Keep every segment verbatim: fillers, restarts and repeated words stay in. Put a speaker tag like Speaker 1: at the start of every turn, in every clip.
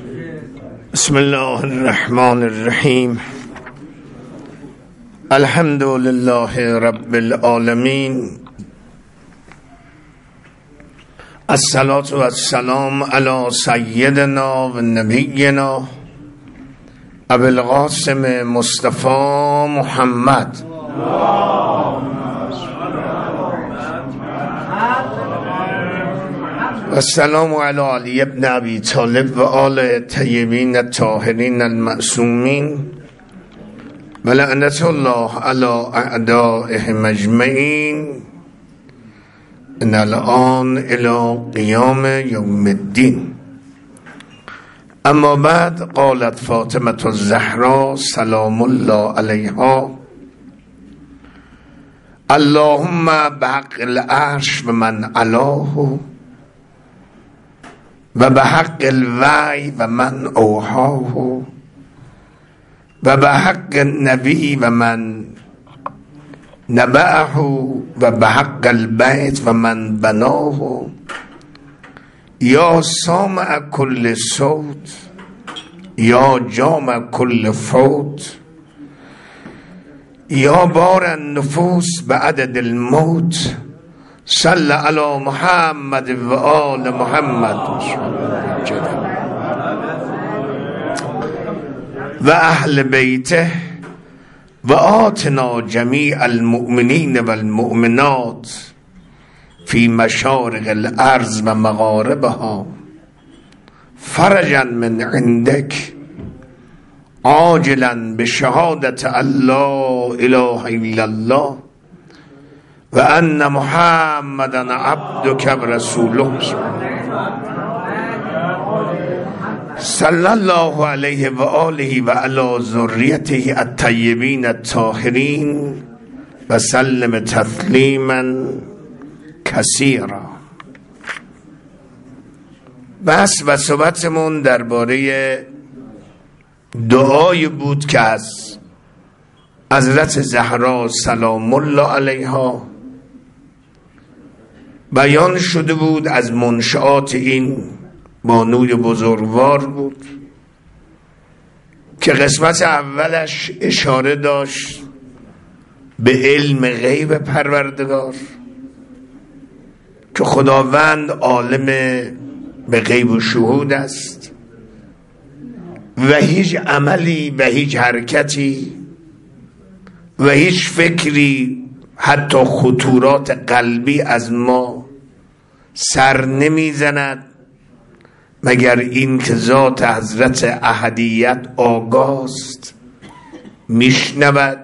Speaker 1: بسم الله الرحمن الرحیم. الحمد لله رب العالمین. الصلاة والسلام علی سیدنا و نبینا ابو القاسم مصطفی محمد السلام علی علی ابن ابی طالب و آل طیبین الطاهرین المعصومین و لعنت الله علی اعدائهم اجمعین ان الان الی قیام یوم الدین. اما بعد، قالت فاطمة الزهراء سلام الله علیها: اللهم بحق العرش و من علاه و بحق الوحی و من اوحاه و بحق النبی و من نبعه و بحق البیت و من بناه یا سامع کل صوت یا جامع کل فوت یا بار النفوس بعدد الموت صل علی محمد و آل محمد و اهل بیته و آتنا جمیع المؤمنین و المؤمنات فی مشارق الارض و مغاربها فرجا من عندک عاجلا بشهادت الله اله الا الله و ان محمدا عبدک و رسوله صلی الله علیه و آله و علی ذریته الطیبین الطاهرین و سلم تسلیما کثیرا. بس و صحبتمون درباره دعایی بود که از حضرت زهرا سلام الله علیها بیان شده بود. از منشآت این بانوی بزرگوار بود که قسمت اولش اشاره داشت به علم غیب پروردگار که خداوند عالم به غیب و شهود است و هیچ عملی و هیچ حرکتی و هیچ فکری، حتی خطورات قلبی از ما سر نمی زند مگر این که ذات حضرت احدیت آگاست، میشنود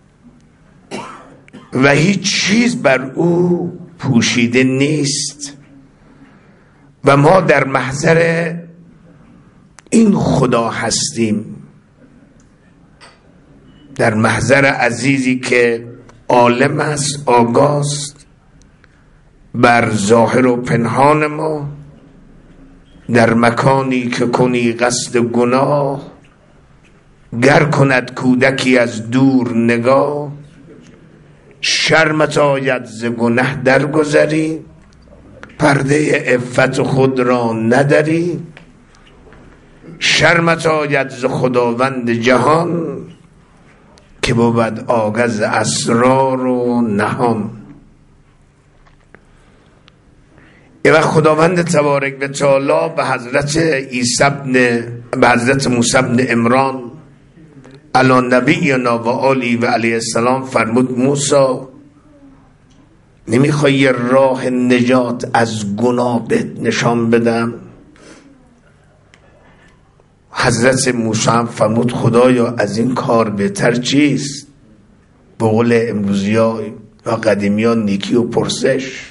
Speaker 1: و هیچ چیز بر او پوشیده نیست و ما در محضر این خدا هستیم، در محضر عزیزی که عالم است، آگاست بر ظاهر و پنهان ما، در مکانی که کنی قصد گناه گر کند کودکی از دور نگاه شرمت آید ز گنه درگذری پرده عفت خود را نداری شرمت آید ز خداوند جهان که بود آگز اسرار و نهان. یه وقت خداوند تبارک و تعالی به حضرت عیسی ابن به حضرت موسی ابن عمران علی نبینا و آله و علیه السلام فرمود: موسی، نمیخوای یه راه نجات از گناه بهت نشان بدم؟ حضرت موسی هم فرمود: خدایا از این کار بهتر چیست؟ به قول امروزی‌ها و قدیمیان نیکی و پرسش.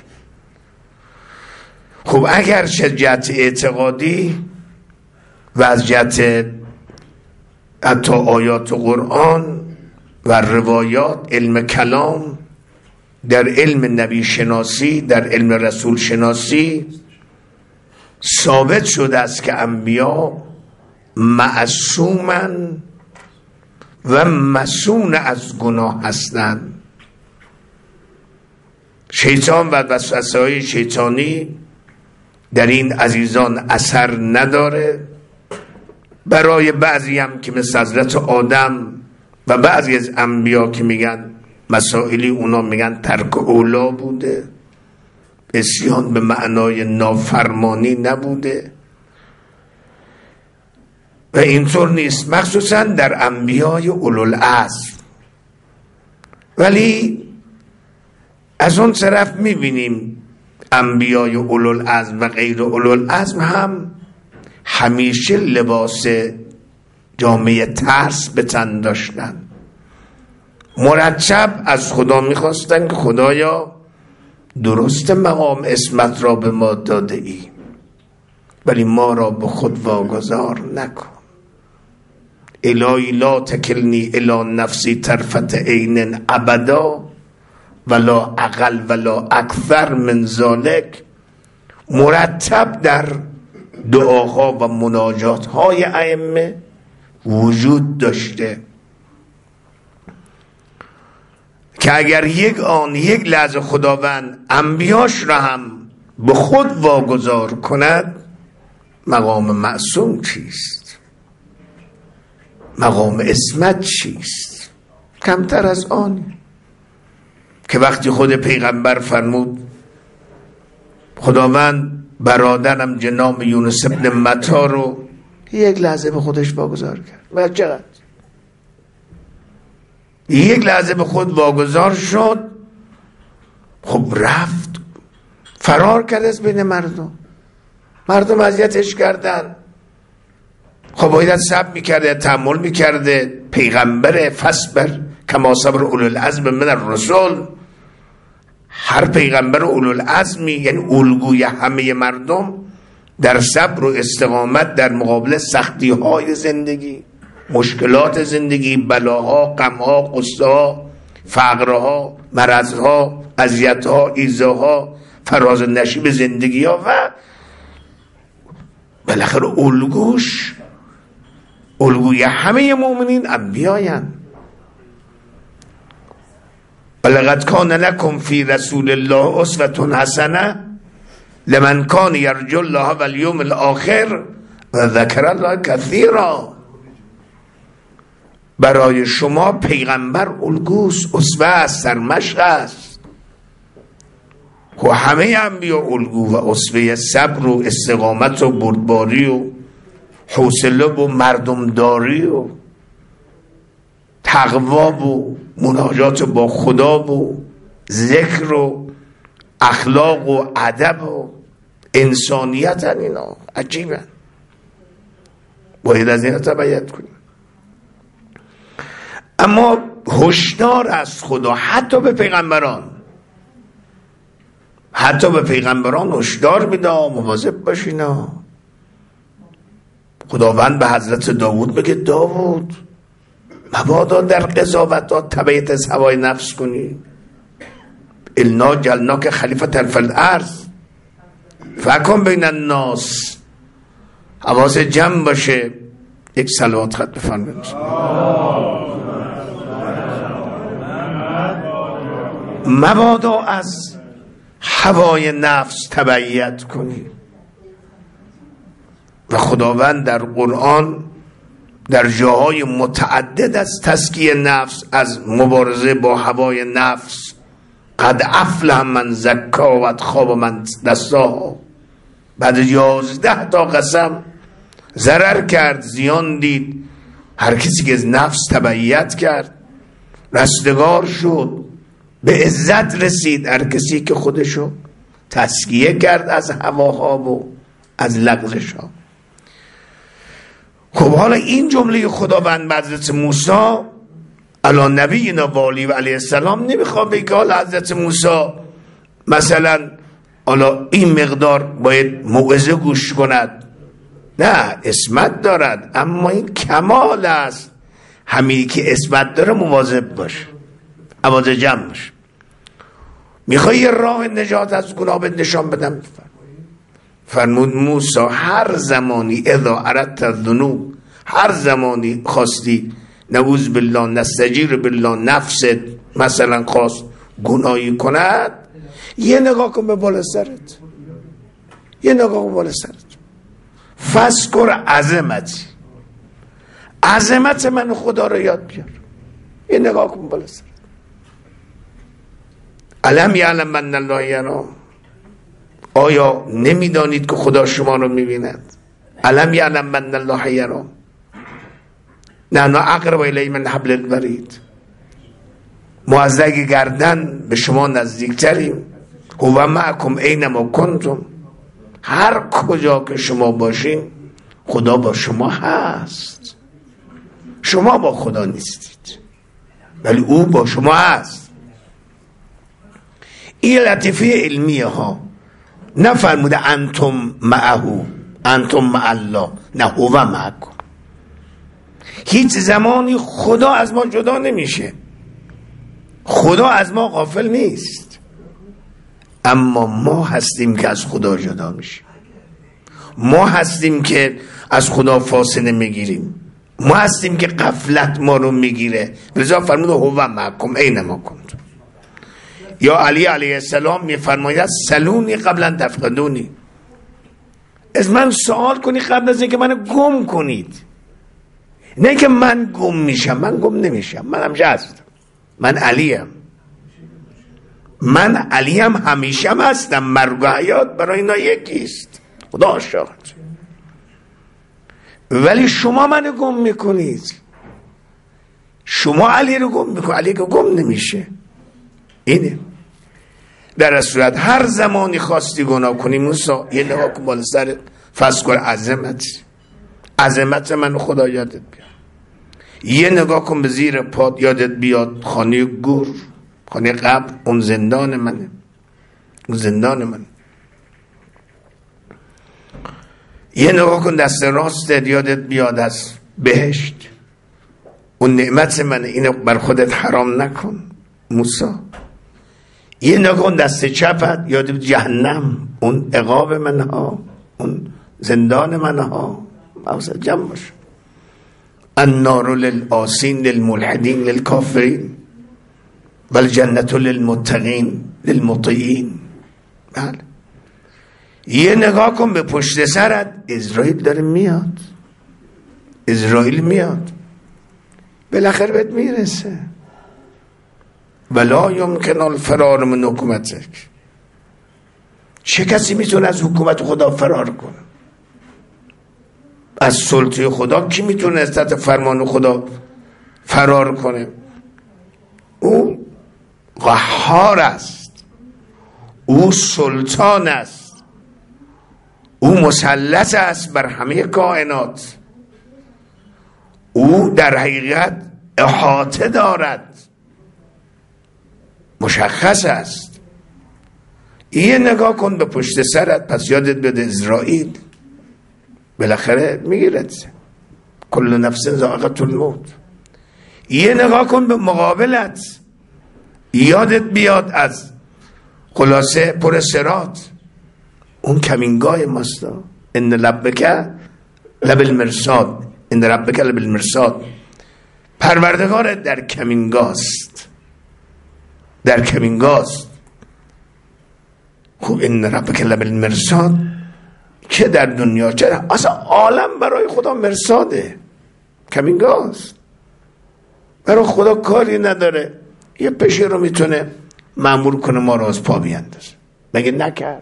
Speaker 1: خب اگر چه جهت اعتقادی و از جهت حتی آیات قرآن و روایات، علم کلام، در علم نبی شناسی، در علم رسول شناسی ثابت شده است که انبیا معصومن و مسون از گناه هستند. شیطان و وسوسه های شیطانی در این عزیزان اثر نداره برای بعضی هم که مثل حضرت آدم و بعضی از انبیا که میگن مسائلی اونا میگن ترک اولا بوده، عصیان به معنای نافرمانی نبوده و اینطور نیست، مخصوصا در انبیای اولوالعزم. ولی از اون طرف میبینیم انبیای اولوالعزم و غیر اولوالعزم هم همیشه لباس جامعه ترس به تن داشتن، مرتب از خدا میخواستن که خدایا درست مقام عصمت را به ما داده ای ولی ما را به خود واگذار نکن. الهی لا تکلنی الی نفسی طرفت عین ابدا ولا اقل ولا اکثر من ذلک. مرتب در دعاها و مناجات های ائمه وجود داشته که اگر یک آن یک لحظه خداوند انبیاش را هم به خود واگذار کند، مقام معصوم چیست؟ مقام عصمت چیست؟ کمتر از آن که وقتی خود پیغمبر فرمود خداوند برادرم جناب یونس ابن متی رو یک لحظه به خودش واگذار کرد. و چقدر یک لحظه به خود واگذار شد، خب رفت فرار کرد از بین مردم، مردم اذیتش کردن، خب باید صبر میکرده، تحمل میکرده. پیغمبر فصبر کما صبر اولوالعزم من الرسل، هر پیغمبر اولوالعزمی یعنی الگوی همه مردم در صبر و استقامت در مقابل سختی های زندگی، مشکلات زندگی، بلاها، غمها، غصه‌ها، فقرها، مرضها، اذیت‌ها، ایذاها، فراز و نشیب زندگی‌ها و بالاخره الگوش الگوی همه مؤمنین انبیایان. ولقد کان لکم فی رسول الله اسوة حسنه لمن کان یرجو الله والیوم الاخر و ذکر الله کثیرا. برای شما پیغمبر الگوست، اسوه است، سرمشق است. و همه انبیا الگو و اسوه صبر و استقامت و بردباری و حوصله و مردمداری و تقوا و مناجات با خدا و ذکر و اخلاق و ادب و انسانیت هن. اینا عجیبه، باید از اینا تبعیت کنیم. اما هشدار از خدا حتی به پیغمبران حتی به پیغمبران هشدار میده مواظب باشینا. خداوند به حضرت داوود بگه داوود مبادا در قضاوتات تبعیت از هوای نفس کنی. انا جعلناک خلیفة فی الارض فحکم بین الناس. حواس جمع باشه. یک صلوات خط بفرمایید. مبادا از هوای نفس تبعیت کنی. و خداوند در قرآن در جاهای متعدد از تزکیه نفس، از مبارزه با هوای نفس، قد افلح من زکا و خواب من دستا، بعد یازده تا قسم ضرر کرد، زیان دید هر کسی که از نفس تبعیت کرد، رستگار شد، به عزت رسید هر کسی که خودشو تزکیه کرد از هواها و از لغزشها. خب حالا این جمله خداوند به حضرت موسی علی نبینا و علیه و علیه السلام نمیخواد بگه حالا حضرت موسی مثلا حالا این مقدار باید موعظه گوش کند. نه، عصمت دارد، اما این کمال است. همین که عصمت داره مواظب باش، حواس جمع باش. میخوای یه راه نجات از گناه بهت نشان بدم؟ فرمود موسی هر زمانی اذا اردت الذنوب، هر زمانی خواستی نعوذ بالله نستجیر بالله نفست مثلا خواست گناهی کند، یه نگاه کن به بالا سرت، یه نگاه کن بالا سرت، فذکر عظمتی، عظمت من خدا رو یاد بیار. یه نگاه کن بالا سرت. الم یعلم من الله یرا، آیا نمیدانید که خدا شما رو میبیند؟ الم یعلم من الله یرا نحن اقرب الیه من حبل الورید، ما از رگ گردن به شما نزدیکتریم. هو معکم اینما کنتم، هر کجا که شما باشین خدا با شما هست. شما با خدا نیستید ولی او با شما هست. این لطیفه علمیه ها، نفرموده انتم معهو، انتم مع الله، نه هو معکم. هیچ زمانی خدا از ما جدا نمیشه، خدا از ما غافل نیست، اما ما هستیم که از خدا جدا میشیم. ما هستیم که از خدا فاصله میگیریم، ما هستیم که غفلت ما رو میگیره. لذا فرمود هو معکم اینما کنتم. یا علی علیه السلام میفرماید سلونی قبل ان تفقدونی، از من سوال کنی قبل از اینکه منو گم کنید. نه که من گم میشم، من گم نمیشم، من همیشه هستم، من علیم، من علیم همیشه هستم. مرگ و حیات برای اینا یکیست، خدا شاهد. ولی شما منو گم میکنید، شما علی رو گم میکنید، علی که گم نمیشه. اینه در صورت هر زمانی خواستی گناه کنی موسی یه نگاه کن بالا سر فذکر عظمت، عظمت من خدا یادت بیاد. یه نگاه کن به زیر پات یادت بیاد خانه گور، خانه قبر، اون زندان منه، اون زندان من. یه نگاه کن دست راستت یادت بیاد از بهشت، اون نعمت منه، اینو بر خودت حرام نکن موسی. یه نگاه کن دست چپت یادت جهنم، اون عقاب من ها، اون زندان من ها. موضوع جمع باشه. النار للآسین للملحدین للکافرین والجنة للمتقین للمطیعین. بله. یه نگاه کن به پشت سرت، اسرائیل داره میاد، اسرائیل میاد، بالاخره بهت میرسه. ولا یمکن الفرار من حکومتک. چه کسی میتونه از حکومت خدا فرار کنه؟ از سلطه خدا کی میتونه از تحت فرمان خدا فرار کنه؟ او قهار است، او سلطان است، او مسلط است بر همه کائنات، او در حقیقت احاطه دارد، مشخص است. یه نگاه کن به پشت سرت، پس یادت بده اسرائیل بالاخره میگیرد، کل نفس ذائقة الموت. یه نگاه کن به مقابلت، یادت بیاد از خلاصه پر صراط، اون کمینگاه ماستا. ان ربک لبالمرصاد، ان ربک لبالمرصاد، پروردگارت در کمینگاست، در کمینگاست. خب ان ربک لبالمرصاد، چه در دنیا چه در... اصلا عالم برای خدا مرصاده، کمینگاست، برای خدا کاری نداره. یه پشه رو میتونه مأمور کنه ما رو از پا بیندازه، مگه نکرد؟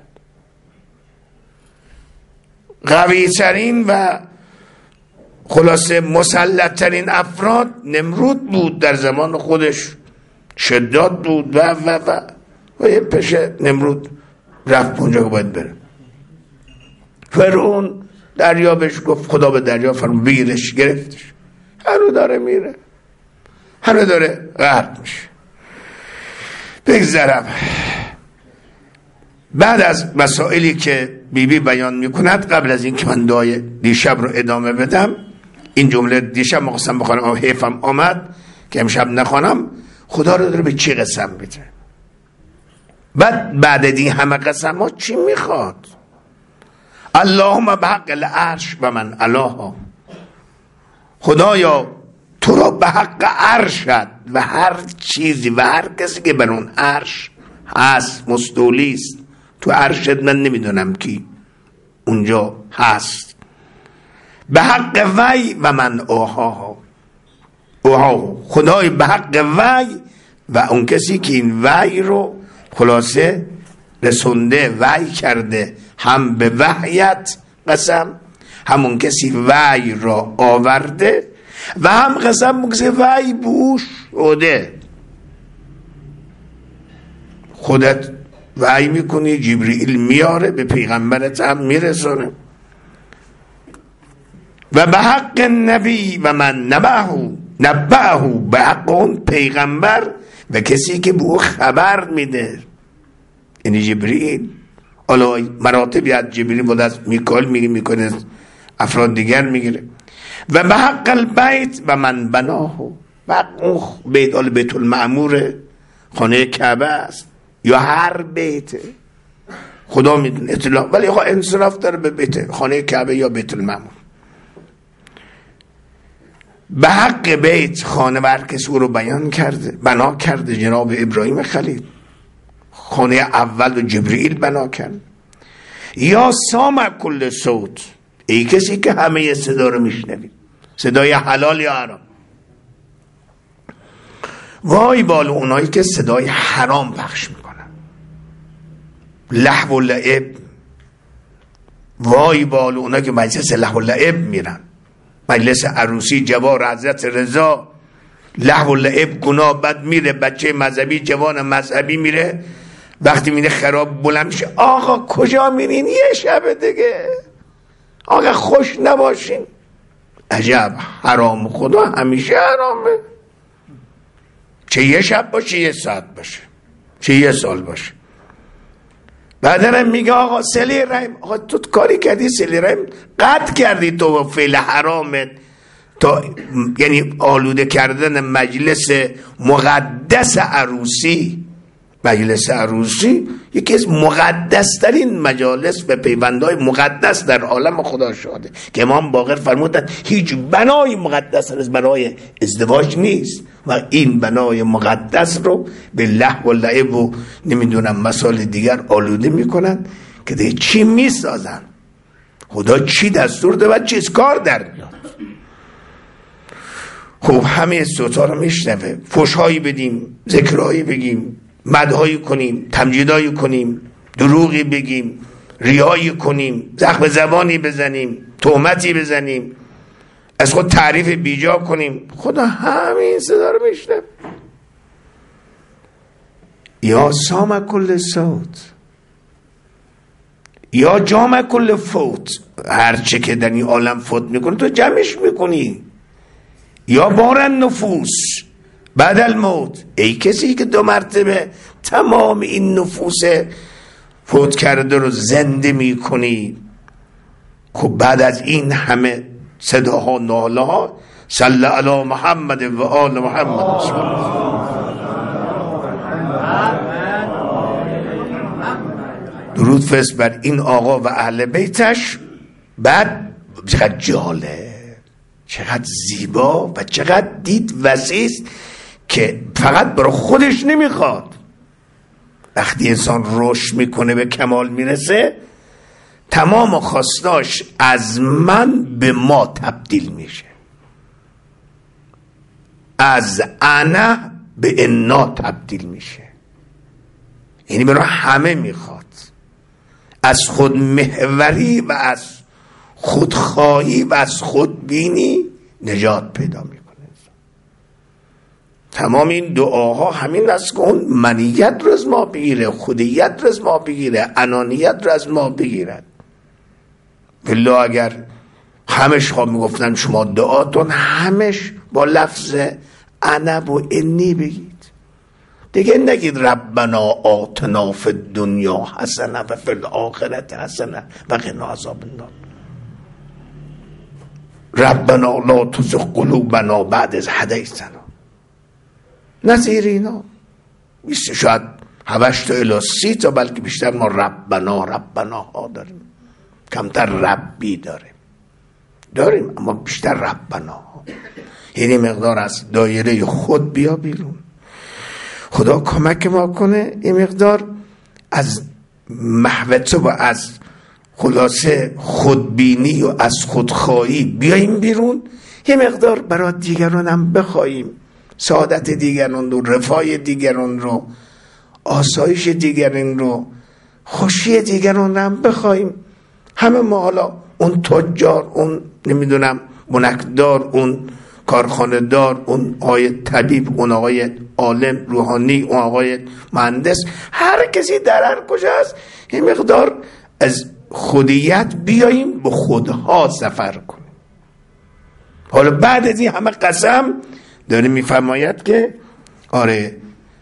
Speaker 1: قوی ترین و خلاصه مسلط ترین افراد نمرود بود در زمان خودش، شداد بود و و و و یه پشه نمرود رفت اونجا که باید بره. فرعون دریا بهش گفت، خدا به دریا فرمود بگیرش، گرفتش، هنو داره میره، هنو داره غرق میشه. بگذرم. بعد از مسائلی که بی بی بیان میکند، قبل از این که من دعای دیشب رو ادامه بدم، این جمله دیشب مقسم بخوانم و حیفم آمد که امشب نخوانم. خدا رو داره به چی قسم میده؟ بعد بعد این همه قسم ها چی میخواد؟ اللهم بحق العرش و من علاها، خدایا تو را به حق عرشت و هر چیزی و هر کسی که بر اون عرش هست، مستولی است تو عرشت، من نمیدونم کی اونجا هست، به حق وی و من آهاها، اوها خدای به حق وحی و اون کسی که این وحی رو خلاصه رسونده، وحی کرده، هم به وحیت قسم، همون کسی وحی را آورده و هم قسم کسی وحی بوش شده. خودت وحی میکنی، جبرئیل میاره به پیغمبرت هم میرسونه. و به حق نبی و من نبهو نبهو، به حق اون پیغمبر و کسی که به او خبر میده، یعنی جبرئیل. حالا مراتبی از جبرئیل بود، از میکائیل میگه، میکنه افراد دیگر میگیره. و به حق البیت و من بناهو، و اون بیت، حالا بیت المعمور خانه کعبه است یا هر بیت خدا میدونه اطلاع، ولی خب انصراف داره به بیت خانه کعبه یا بیت المعمور. به حق بیت خانه برکس او رو بیان کرده، بنا کرده جناب ابراهیم خلیل، خانه اول و جبرئیل بنا کرد. یا سامع کل صوت، ای کسی که همه صدا رو میشنوی، صدای حلال یا حرام. وای بال اونایی که صدای حرام پخش میکنن، لهو و لعب. وای بال اونایی که مجلس لهو و لعب میرن، مجلس عروسی جوار حضرت رضا، لهو و لعب گناه بد میره. بچه مذهبی جوان مذهبی میره، وقتی میره خراب بلند میشه، آقا کجا میرین؟ یه شب دیگه، آقا خوش نباشین. عجب، حرام خدا همیشه حرامه، چه یه شب باشه، یه ساعت باشه، چه یه سال باشه. بعدن میگه آقا صله رحم، آقا تو کاری کردی صله رحم قطع کردی تو و فعل حرامت، تا یعنی آلوده کردن مجلس مقدس عروسی. مجلس عروسی یکی از مقدس ترین مجالس و پیوندهای مقدس در عالم خدا شده که امام باقر فرمودند هیچ بنای مقدس از بنای ازدواج نیست و این بنای مقدس رو به لهو و لعب و نمیدونم مسائل دیگر آلوده میکنن که دیگه چی میسازن، خدا چی دستور ده و چیز کار در میاد. خب همه صوتا رو میشنوه، فحش‌هایی بدیم، ذکرهایی بگیم، مدحایی کنیم، تمجیدایی کنیم، دروغی بگیم، ریایی کنیم، زخم زبانی بزنیم، تهمتی بزنیم، از خود تعریف بیجا کنیم، خدا همین صدا رو میشنوه. یا سامع کل صوت یا جامع کل فوت، هرچه که در این عالم فوت میکنه تو جمعش میکنی. یا بارن نفوس بعد الموت، ای کسی که دو مرتبه تمام این نفوس فوت کرده رو زنده میکنی. خب بعد از این همه صداها ناله ها، صلی علی محمد و آل محمد. درود فرست بر این آقا و اهل بیتش. بعد چقدر جالب، چقدر زیبا و چقدر دید وسیع است که فقط برای خودش نمیخواد. وقتی انسان رشد میکنه به کمال میرسه، تمام خواستاش از من به ما تبدیل میشه، از انا به انا تبدیل میشه. یعنی برای همه میخواد، از خود محوری و از خودخواهی و از خودبینی نجات پیدا میکنه. تمام این دعاها همین است که اون منیت رو از ما بگیره، خودیت رو از ما بگیره، انانیت رو از ما بگیرد. بالله اگر همش خواه میگفتن شما دعاتون همش با لفظ انا و انی بگید، دیگه نگید ربنا آتنا فی الدنیا حسنه و فی الاخرت حسنه و قنا عذاب النار. ربنا لا تزغ قلوبنا بعد از هدیتنا. نظیر اینا بیست شاید هشت تا الی سی تا بلکه بیشتر ما ربنا ربنا ها داریم، کمتر ربی داریم داریم اما بیشتر ربنا ها. یعنی مقدار از دایره خود بیا بیرون. خدا کمک ما کنه این مقدار از محوطه و از خلاصه خودبینی و از خودخواهی بیاییم بیرون. یه مقدار برای دیگران هم بخوایم، سعادت دیگران رو، رفاه دیگران رو، آسایش دیگران رو، خوشی دیگران رو هم بخوایم. همه ما حالا اون تجار، اون نمیدونم منکدار، اون کارخانه دار، اون آقای طبیب، اون آقای عالم روحانی، اون آقای مهندس، هر کسی در هر کجا هست یه مقدار از خودیت بیاییم به خودها سفر کنیم. حالا بعد از این همه قسم داره میفرماید که آره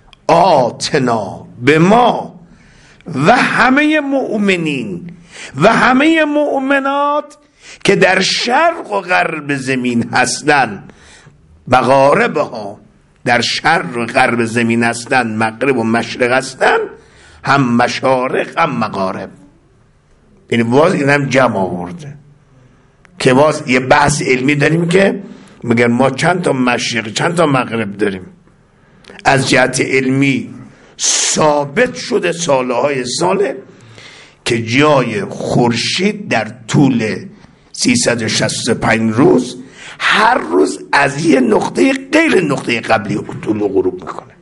Speaker 1: آتنا به ما و همه مؤمنین و همه مؤمنات که در شرق و غرب زمین هستن، مغارب ها در شرق و غرب زمین هستن، مغرب و مشرق هستن، هم مشارق هم مغارب. یعنی باز این هم جمع آورده که باز یه بحث علمی داریم که میگن ما چند تا مشرق چند تا مغرب داریم. از جهت علمی ثابت شده سالهای ساله که جای خورشید در طول سیصد و شصت و پنج روز هر روز از یه نقطه غیر نقطه قبلی طلوع و غروب میکنه.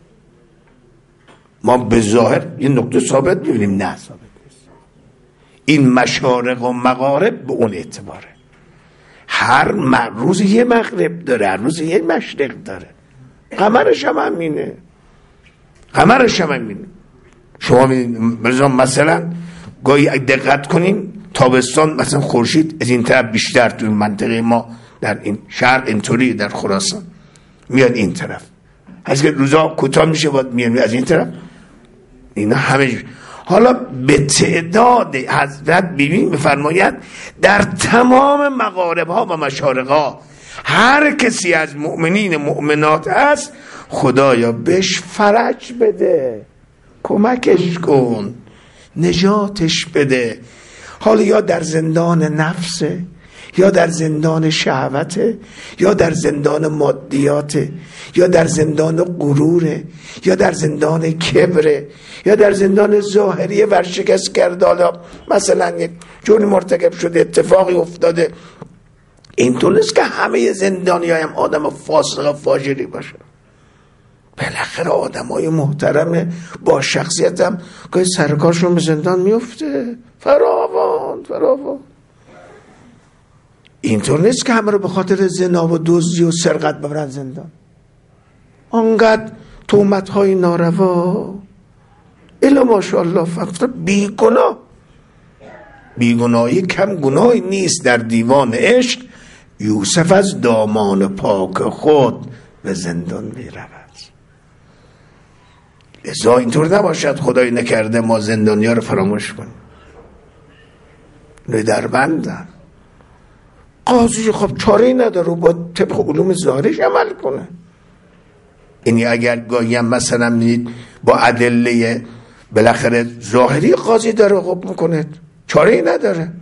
Speaker 1: ما به ظاهر یه نقطه ثابت میبینیم، نه ثابت نیست. این مشارق و مغارب به اون اعتباره. هر روز یه مغرب داره، هر روز یه مشرق داره. قمرش هم همینه، قمرش هم همینه. شما مثلا گاهی دقت کنین تابستان مثلا خورشید از این طرف بیشتر تو منطقه ما در این شهر اینطوری، در خراسان میاد این طرف، از که روزا کوتاه میشه باید میاد از این طرف. اینا همه حالا به تعداد حضرت ببین بفرماید در تمام مغارب ها و مشارق ها هر کسی از مؤمنین مؤمنات هست، خدایا بهش فرج بده، کمکش کن، نجاتش بده. حالا یا در زندان نفسه، یا در زندان شهوته، یا در زندان مادیاته، یا در زندان غروره، یا در زندان کبره، یا در زندان ظاهری ورشکست کرده. حالا مثلا یک جوری مرتکب شده، اتفاقی افتاده، اینطور نیست که همه زندانی هم آدم فاسق فاجری باشه. بالاخره آدم های محترم با شخصیت هم که سرکارشون به زندان میفته، فراوان فراوان. اینطور نیست که همه رو به خاطر زنا و دزدی و سرقت ببرن زندان. آنقدر تهمت های ناروا، الا ماشاءالله فقط بیگناه. بیگناهی کم گناهی نیست. در دیوان عشق یوسف از دامان پاک خود به زندان می رود. ازا اینطور نباشد خدای نکرده ما زندانی ها رو فراموش کنیم. نه در بندن قاضی خب چاره‌ای نداره، با طبق علوم ظاهرش عمل کنه. یعنی اگر گاهی هم مثلا میدید با ادله بالاخره ظاهری قاضی داره حکم میکنه، چاره‌ای نداره.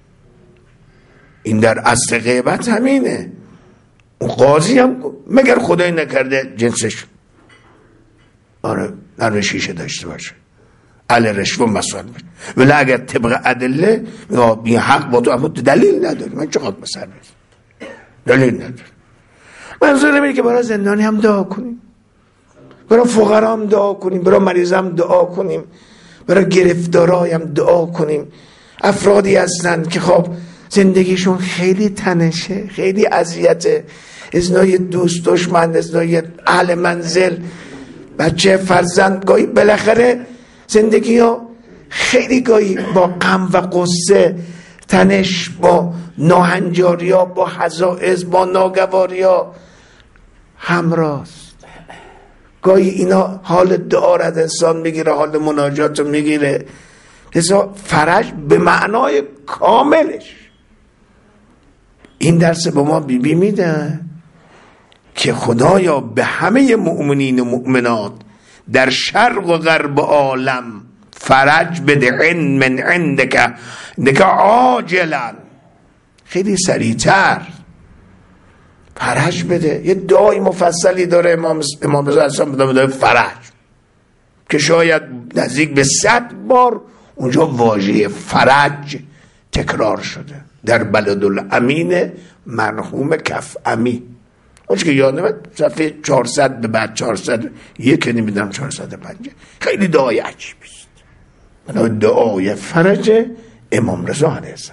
Speaker 1: این در اصل غیبت همینه. اون قاضی هم مگر خدای نکرده جنسش آره نرم شیشه داشته باشه، اهل رشوه مسئول باشه، ولی اگر طبق ادله این حق با تو، اما دلیل نداری، من چقدر مسئول نیست، دلیل نداری. منظورم اینه که برای زندانی هم دعا کنیم، برای فقرا هم دعا کنیم، برای مریض هم دعا کنیم، برای گرفتارای هم دعا کنیم. افرادی هستن که خب زندگیشون خیلی تنشه، خیلی اذیته، ازنای دوست دشمن، ازنای اهل منزل، بچه فرزند، گاهی بالاخره زندگی ها خیلی گاهی با غم و قصه، تنش، با ناهنجاری ها، با حزائز، با ناگواری ها همراست. گاهی اینا حال دعا را از انسان میگیره، حال مناجات رو میگیره. لذا فرج به معنای کاملش این درس به ما بی بی میده که خدایا به همه مؤمنین و مؤمنات در شرق و غرب عالم فرج بده، من عندک عندک عاجلا، خیلی سریعتر فرج بده. یه دعای مفصلی داره امام امام رضا اصلا داره فرج که شاید نزدیک به صد بار اونجا واژه فرج تکرار شده در بلد الامین مرحوم کفعمی، اونچه که یادم صفحه چهارصد به بعد چهارصد یک نمیدونم چهارصد و پنج، خیلی دعای عجیبی است، دعای فرج امام رضا علیه السلام.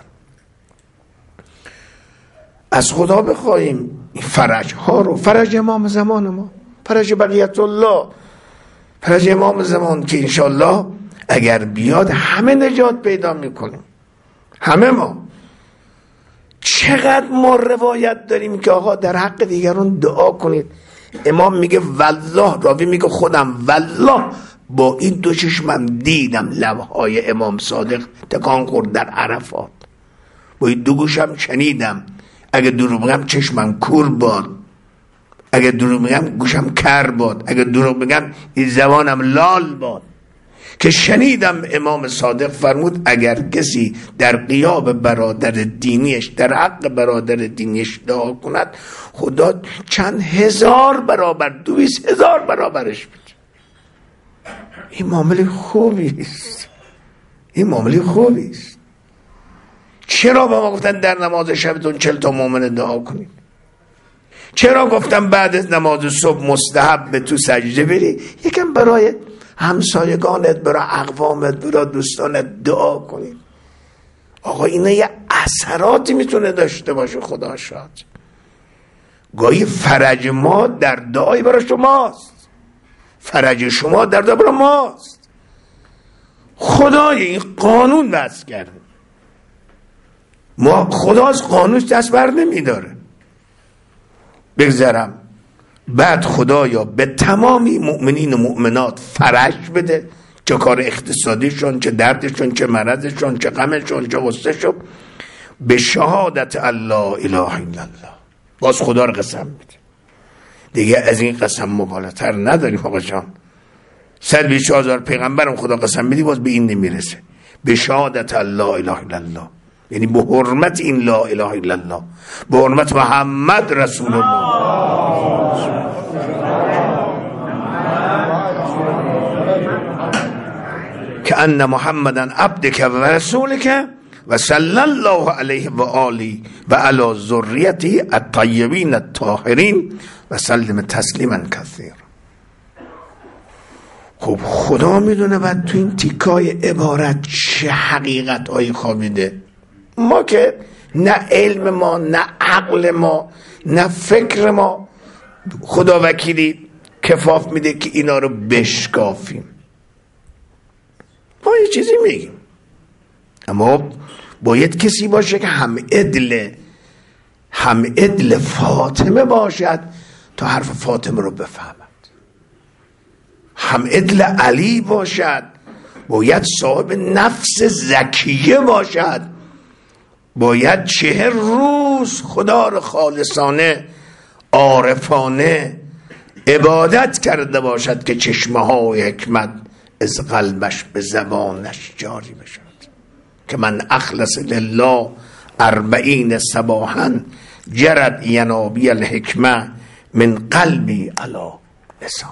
Speaker 1: از خدا بخواهیم این فرج ها رو، فرج امام زمان ما، فرج بقیت الله، فرج امام زمان که انشالله اگر بیاد همه نجات پیدا میکنیم، همه. ما چقدر ما روایت داریم که آقا در حق دیگران دعا کنید. امام میگه والله، راوی میگه خودم والله با این دو چشمم دیدم لبهای امام صادق تکان خورد در عرفات، با این دو گوشم شنیدم، اگه دروغ بگم چشمم کور باد، اگه دروغ بگم گوشم کر باد، اگه دروغ بگم این زبانم لال باد، که شنیدم امام صادق فرمود اگر کسی در غیاب برادر دینیش، در حق برادر دینیش دعا کند، خدا چند هزار برابر، دویست هزار برابرش بده. این معامله خوبی است، این معامله خوبی است. چرا به ما گفتن در نماز شبتون چل تا مومن دعا کنید؟ چرا گفتن بعد از نماز صبح مستحب به تو سجده بری یکم برای همسایگانت، برای اقوامت، برای دوستانت دعا کنید؟ آقا اینا یه اثراتی میتونه داشته باشه. خدا شاد. گاهی فرج ما در دعای برای شماست، فرج شما در دعای برای ماست. خدای این قانون وضع کرده، ما خدا از قانونش دست بر نمیداره. بگذارم بعد خدایا به تمامی مؤمنین و مؤمنات فرج بده، چه کار اقتصادیشون، چه دردشون، چه مرضشون، چه غمشون، چه غصهشون، به شهادت الله اله الا الله. باز خدا رو قسم بده دیگه، از این قسم مبالغه‌تر نداریم آقا جان. صد و بیست هزار پیغمبرم خدا قسم بدی باز به این نمیرسه. به شهادت الله اله الا الله، یعنی به حرمت این لا اله الا الله، به حرمت محمد رسول الله. که ان محمدن عبدک و رسولک و صلی الله علیه و آله و علی ذریته الطیبین الطاهرین و سلم تسلیما کثیرا. خب خدا میدونه بعد تو این تیکای عبارت چه حقیقت هایی خوابیده. ما که نه علم ما، نه عقل ما، نه فکر ما خدا وکیلی کفاف میده که اینا رو بشکافیم. ما یه چیزی میگیم، اما باید کسی باشه که هم عدل هم عدل فاطمه باشد تا حرف فاطمه رو بفهمد، هم عدل علی باشد، باید صاحب نفس زکیه باشد، باید چهر روز خدا رو خالصانه عارفانه عبادت کرده باشد که چشمه های حکمت از قلبش به زبانش جاری بشد. که من اخلص لله اربعین صباحا جرد ینابی الحکمه من قلبی علی لسان.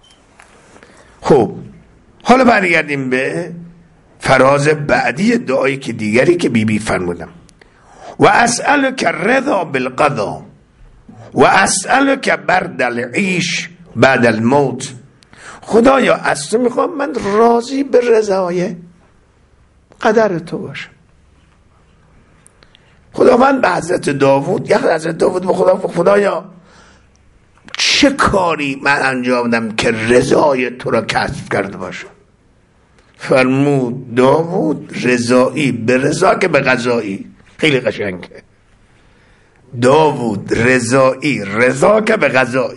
Speaker 1: خب حالا برگردیم به فراز بعدی دعایی که دیگری که بی بی فرمودم. و اسألک الرضا بالقضا و اسألک برد العیش بعد الموت. خدایا از تو میخوام من راضی به رضای قدر تو باشم. خداوند به حضرت داوود، یا حضرت داوود به خدا، خدایا چه کاری من انجام دادم که رضای تو را کسب کرده باشم؟ فرمود داوود رضایی به رضا که به قضایی. خیلی قشنگه. داوود رضایی، رضا که به قضایی.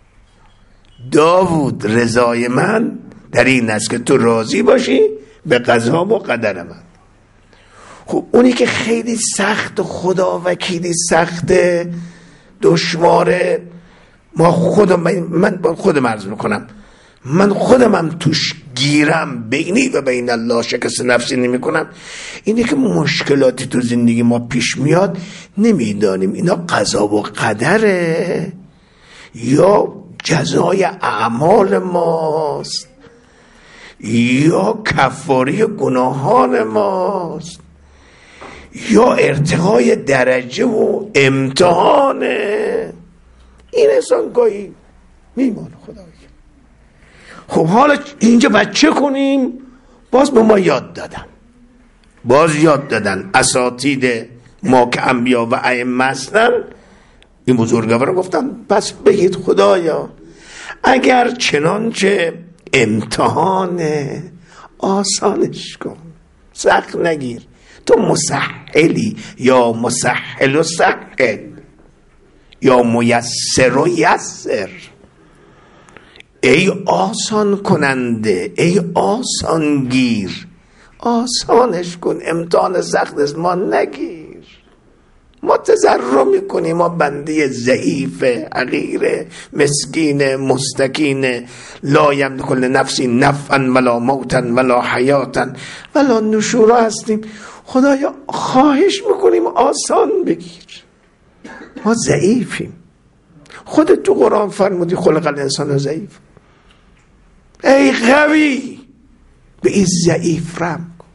Speaker 1: داوود رضای من در این است که تو راضی باشی به قضا و قدر من. خب اونی که خیلی سخت، خدا وکیلی سخت، دشواره، ما خودم من با خودم عرض میکنم، من خودم هم توش گیرم، بینی و بین الله شکست نفسی نمی کنم. اینه که مشکلاتی تو زندگی ما پیش میاد نمیدانیم اینا قضا و قدره یا جزای اعمال ماست یا کفاره گناهان ماست یا ارتقای درجه و امتحانه. این انسان گاهی میمانه. خدا خب حالا اینجا باید چه کنیم؟ باز به ما یاد دادن، باز یاد دادن اساتید ما که انبیا و ائمه هستن، این بزرگواران گفتن پس بگید خدایا اگر چنانچه امتحانه آسانش کن، سخت نگیر، تو مسهلی یا مسهل و سهل یا میسر و یسر، ای آسان کننده، ای آسان گیر، آسانش کن، امتحان سخت از ما نگیر. ما تضرع میکنیم، ما بنده ضعیف حقیر مسکین مستکین لا یملک لنفسی نفعا ولا موتا ولا حیاتا ولا نشورا هستیم. خدایا خواهش میکنیم آسان بگیر، ما ضعیفیم. خودت تو قرآن فرمودی خلق الانسان ضعیف. ای قوی به این ضعیف رحم کن.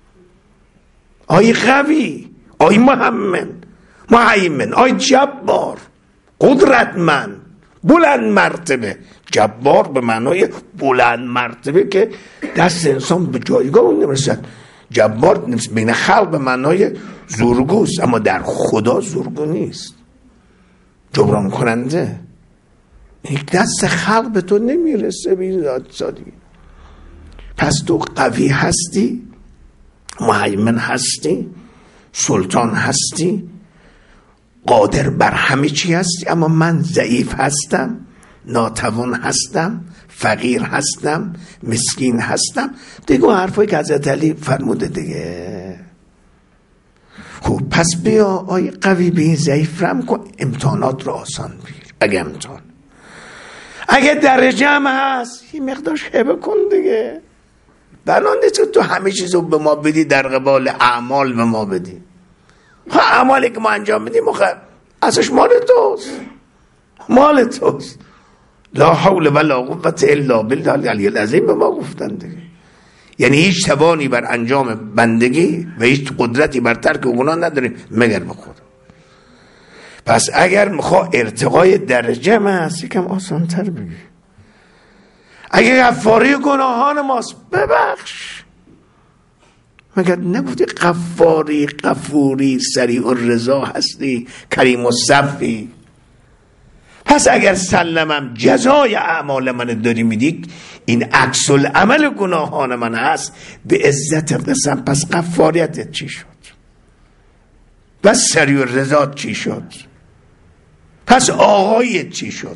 Speaker 1: آی قوی، آی محمد محیمن، آی جبار قدرتمند بلند مرتبه. جبار به معنای بلند مرتبه که دست انسان به جایگاه اون نمیرسد. جبار بین خلق به معنای زورگوست، اما در خدا زورگو نیست، جبران کننده. یک دست خلق به تو نمیرسه به سادگی. پس تو قوی هستی، مهیمن هستی، سلطان هستی، قادر بر همه چی هستی، اما من ضعیف هستم، ناتوان هستم، فقیر هستم، مسکین هستم. دیگه حرفایی که حضرت علی فرموده دیگه. خب پس بیا آی قوی به این ضعیف رحم کن، امتحانات رو آسان بگیر. اگه امتحان اگه درجه هم هست یه مقدار شبه کن دیگه. بنا نیست تو همه چیز رو به ما بدی در قبال اعمال به ما بدی. اعمالی که ما انجام بدیم ازش مال توست، مال توست. لا حول ولا قوة الا بالله العلی العظیم به ما گفتن دیگه. یعنی هیچ توانی بر انجام بندگی و هیچ قدرتی بر ترک گناه نداریم مگر به خدا. پس اگر میخوا ارتقای درجه ما هست یکم آسان تر بگی. اگر غفاری گناهان ماست ببخش. مگر نگفتی غفاری غفوری سریع الرضا هستی کریم الصفی؟ پس اگر سلمم جزای اعمال من داری میدی، این عکس العمل گناهان من هست، به عزت قسم پس غفاریتت چی شد؟ پس سریع الرضا چی شد؟ پس آقایت چی شد؟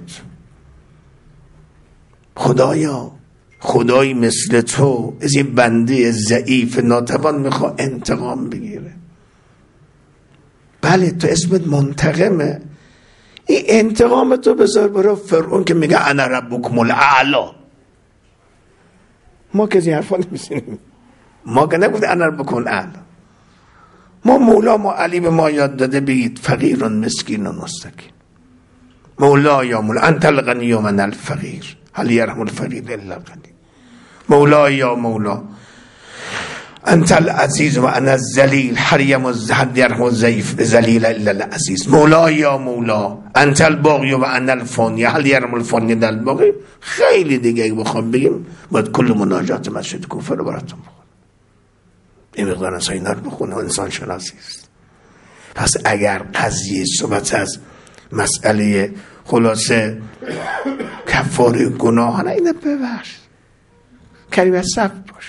Speaker 1: خدایا خدایی مثل تو از این بنده ضعیف ناتوان میخواه انتقام بگیره. بله تو اسمت منتقمه، این انتقام تو بذار برای فرعون که میگه انا ربکم الاعلی. ما که این حرفا نمیزنیم، ما که نگفته انا ربکم الاعلی. ما مولا ما علی به ما یاد داده بگید فقیر مسکین و مستکین. مولا یا مولا انت الغنی و من الفقیر هل یرحم الفقیر الا الغنی. مولا یا مولا انت العزیز و انا الذلیل هل یرحم الضعیف ذلیل الا العزیز. مولا یا مولا انت الباقی و انا الفانی هل یرحم الفانی الا الباقی. خیلی دیگه اگه بخوام بگیم باید کل مناجات مسجد کوفه رو براتون بخونم. این مقدار انسان اینا رو بخونه، انسان شناسی است. پس اگر قضیه صحبت از مسئله خلاصه کفاره گناه نه، اینه ببخش، کریم از صف باش.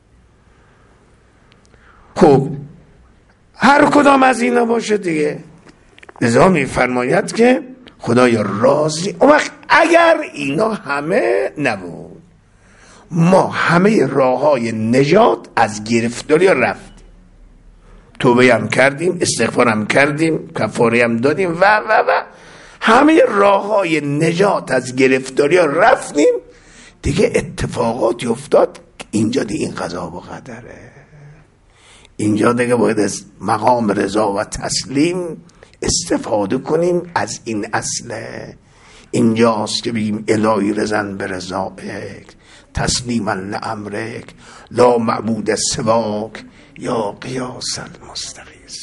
Speaker 1: خب هر کدام از اینا باشه دیگه. لذا می فرماید که خدایا راضی. اون وقت اگر اینا همه نبود، ما همه راه های نجات از گرفتاری رفتیم، توبه هم کردیم، استغفار هم کردیم، کفاره هم دادیم و و و همه راه های نجات از گرفتاری رفتیم دیگه. اتفاقاتی افتاد اینجا دیگه این قضا و قدره. اینجا دیگه باید از مقام رضا و تسلیم استفاده کنیم از این اصله. اینجاست که بگیم الهی رضا به رضایک تسلیما لامرک لا معبود سواک یا قیاس المستغیث.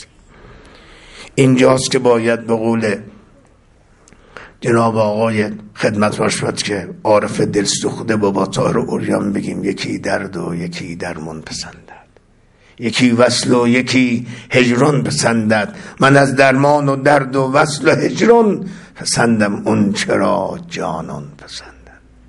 Speaker 1: اینجاست که باید به قول جناب آقای خدمت باشد که عارف دل سوخته بابا طاهر عریان بگیم یکی درد و یکی درمان پسندد، یکی وصل و یکی هجران پسندد، من از درمان و درد و وصل و هجران پسندم، اون چرا جانان پسندد.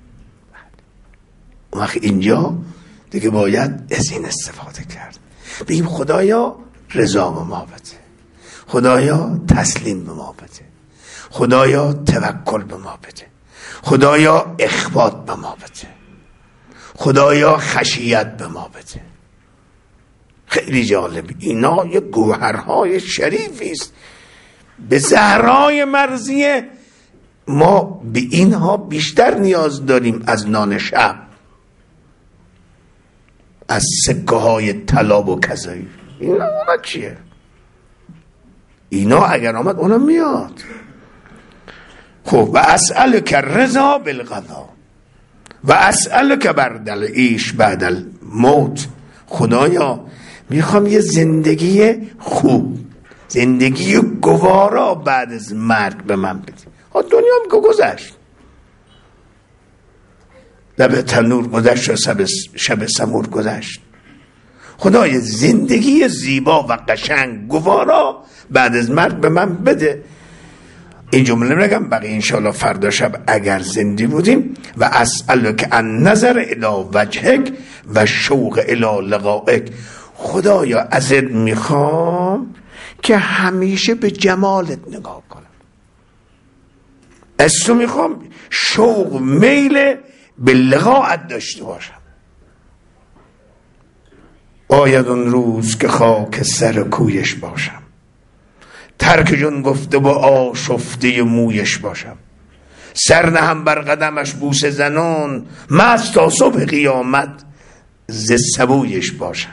Speaker 1: اون وقت اینجا دیگه باید از این استفاده کرد، بگیم خدایا رضا به ما بده، خدایا تسلیم به ما بده، خدایا توکل به ما بده، خدایا اخبات به ما بده، خدایا خشیت به ما بده. خیلی جالب، اینا یه گوهرهای شریفی است. به زهرای مرضیه ما به اینها بیشتر نیاز داریم از نان شب، از سکه های طلا و کذایی. اینا اونا چیه؟ اینا اگر آمد اونا میاد. خب و اسألک رضا بالقضا و اسألک بعد العیش بعد الموت. خدایا میخوام یه زندگی خوب، زندگی گوارا بعد از مرگ به من بدی. ها دنیام که گذشت، لب تنور گذشت و شب سمور گذشت. خدای زندگی زیبا و قشنگ گوارا بعد از مرگ به من بده. این جمله نگم، بقیه انشاءالله فردا شب اگر زنده بودیم. و اسألک ان نظر الی وجهک و شوق الی لقائک. خدایا ازت میخوام که همیشه به جمالت نگاه کنم، از تو میخوام شوق میل به لقاءت داشته باشم. باید اون روز که خاک سر کویش باشم، ترک جون گفته با آشفته مویش باشم، سر نهم بر قدمش بوسه زنان، مست تا صبح قیامت ز سبویش باشم.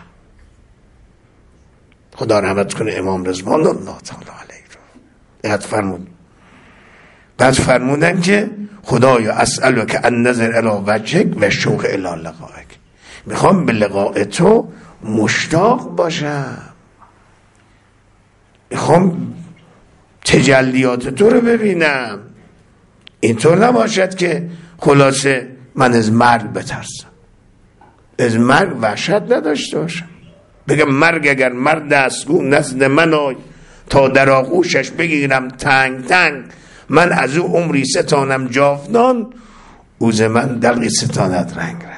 Speaker 1: خدا رحمت کنه امام رضوان الله تعالی علیه رو. بعد فرمود بعد فرمودن که خدایا اسألک ان نظر الی وجهک و شوق الی لقائک. میخوام به لقاء تو مشتاق باشم، میخوام تجلیات تو رو ببینم. اینطور نباشد که خلاصه من از مرگ بترسم، از مرگ وحشت نداشته باشم، بگم مرگ اگر مرد است گو نزد من آی، تا در آغوشش بگیرم تنگ تنگ، من از او عمری ستانم جاودان، او ز من دلقی ستاند رنگ رنگ.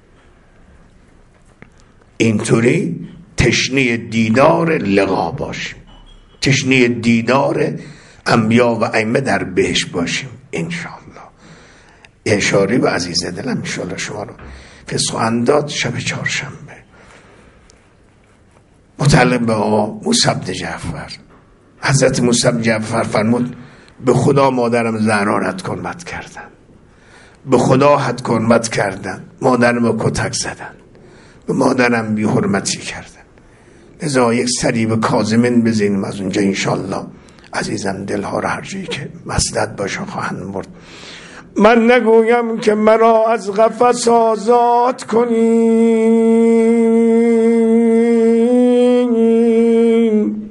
Speaker 1: اینطوری تشنه دیدار لقا باشیم، تشنه دیدار انبیا و ائمه در بهشت باشیم انشاءالله. اشاری و عزیز دلم انشاءالله شما رو فسق و انداد شب چهارشنبه متعلق به آقا موسی بن جعفر. حضرت موسی بن جعفر فرمود به خدا مادرم زهرا را حرمت کردن، به خدا حرمت کردن، مادرم کتک زدن، به مادرم بی حرمتی کردن. لذا یک سری به کاظمین بزنیم از اونجا انشالله عزیزم دلها را هر جایی که مصلحت باشه خواهند برد. من نگویم که مرا از قفس آزاد کنین،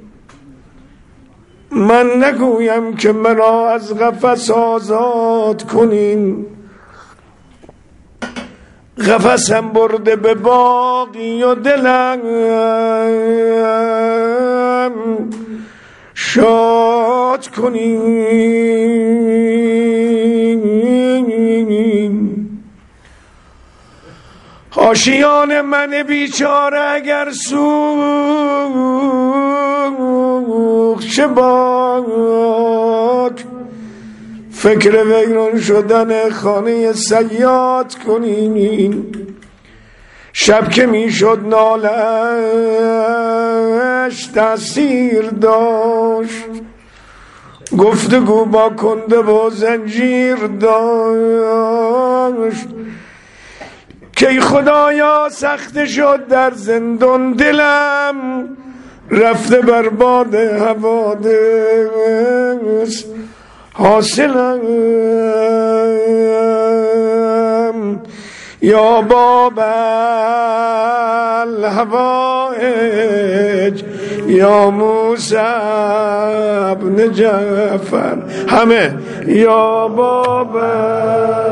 Speaker 1: من نگویم که مرا از قفس آزاد کنین، قفسم برده به باقی و دلم شاد کنین. حاشیان من بیچاره اگر سوخت چه باد، فکر ویران شدن خانه صیاد کنین. شب که میشد نالش تأثیر داشت، گفتگو با کنده و زنجیر داشت، که خدایا سخت شد در زندان دلم، رفته بر باد حوادث حاصلم. یا باب الحوائج یا موسی ابن جعفر، همه یا بابا